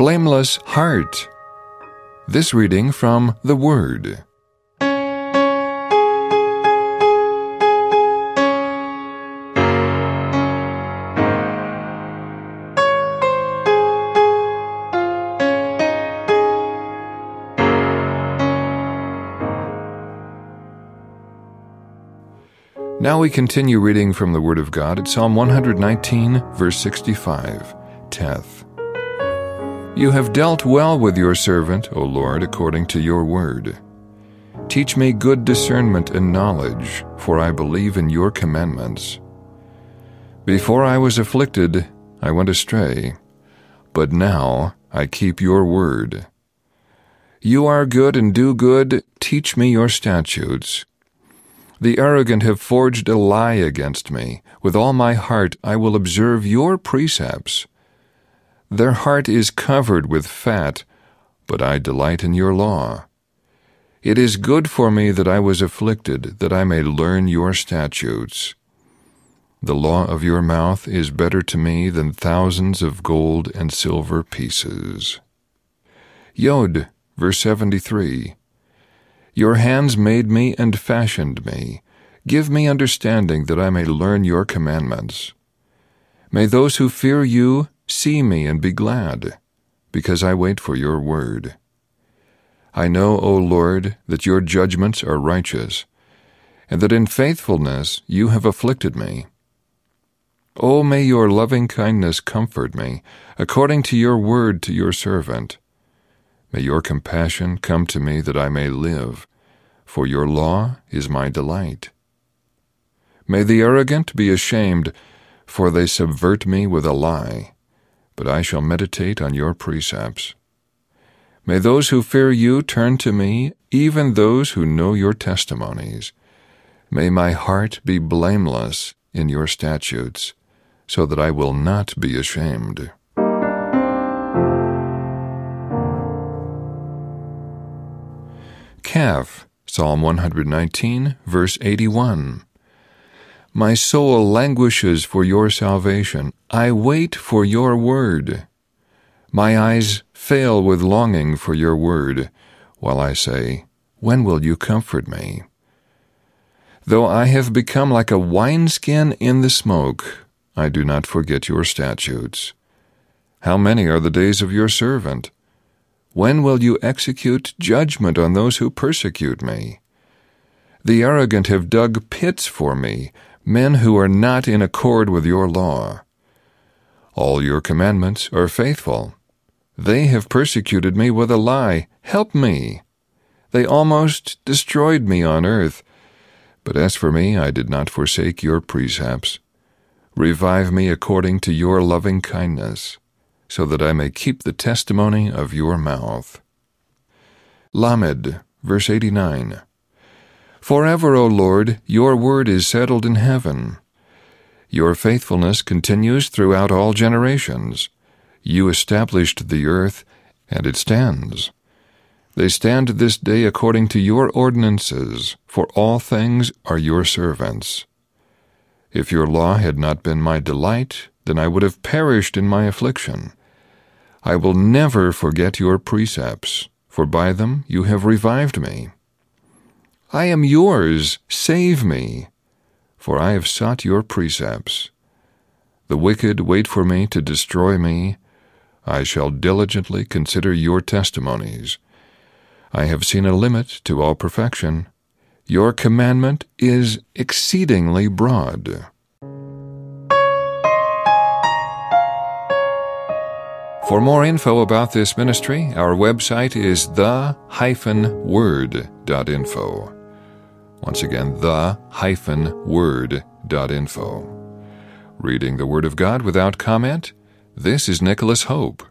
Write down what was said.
blameless heart. This reading from the Word. Now we continue reading from the Word of God at Psalm 119, verse 65, Teth. You have dealt well with your servant, O Lord, according to your word. Teach me good discernment and knowledge, for I believe in your commandments. Before I was afflicted, I went astray, but now I keep your word. You are good and do good, teach me your statutes. The arrogant have forged a lie against me. With all my heart I will observe your precepts. Their heart is covered with fat, but I delight in your law. It is good for me that I was afflicted, that I may learn your statutes. The law of your mouth is better to me than thousands of gold and silver pieces. Yod, verse 73. Your hands made me and fashioned me. Give me understanding that I may learn your commandments. May those who fear you see me and be glad, because I wait for your word. I know, O Lord, that your judgments are righteous, and that in faithfulness you have afflicted me. O may your loving kindness comfort me, according to your word to your servant. May your compassion come to me that I may live, for your law is my delight. May the arrogant be ashamed, for they subvert me with a lie, but I shall meditate on your precepts. May those who fear you turn to me, even those who know your testimonies. May my heart be blameless in your statutes, so that I will not be ashamed. Kaf, Psalm 119, verse 81. My soul languishes for your salvation. I wait for your word. My eyes fail with longing for your word, while I say, when will you comfort me? Though I have become like a wineskin in the smoke, I do not forget your statutes. How many are the days of your servant? When will you execute judgment on those who persecute me? The arrogant have dug pits for me, men who are not in accord with your law. All your commandments are faithful. They have persecuted me with a lie. Help me. They almost destroyed me on earth. But as for me, I did not forsake your precepts. Revive me according to your loving kindness, so that I may keep the testimony of your mouth. Lamed, verse 89. Forever, O Lord, your word is settled in heaven. Your faithfulness continues throughout all generations. You established the earth, and it stands. They stand this day according to your ordinances, for all things are your servants. If your law had not been my delight, then I would have perished in my affliction. I will never forget your precepts, for by them you have revived me. I am yours, save me, for I have sought your precepts. The wicked wait for me to destroy me. I shall diligently consider your testimonies. I have seen a limit to all perfection. Your commandment is exceedingly broad. For more info about this ministry, our website is the-word.info. Once again, the-word.info. Reading the Word of God without comment, this is Nicholas Hope.